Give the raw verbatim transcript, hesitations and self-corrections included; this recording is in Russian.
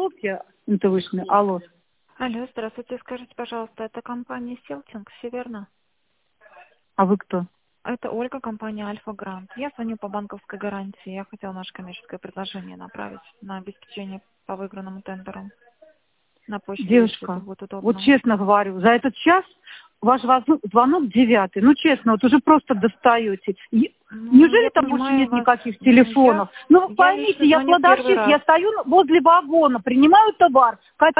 трубки эн тэ вэ-шные. Алло. Алло, здравствуйте. Скажите, пожалуйста, это компания Селтинг, все верно? А вы кто? Это Ольга, компания Альфа Грант. Я звоню по банковской гарантии. Я хотела наше коммерческое предложение направить на обеспечение по выигранному тендеру. На почту, если это Девушка, будет вот удобно. честно говорю, за этот час ваш воз- звонок девятый. Ну, честно, вот уже просто достаете. И- Ну, Неужели я там больше понимаю нет вас. никаких Ну, телефонов? я, Ну, вы я поймите, лично я звоню первый кладовщик, раз. я стою возле вагона, принимаю товар.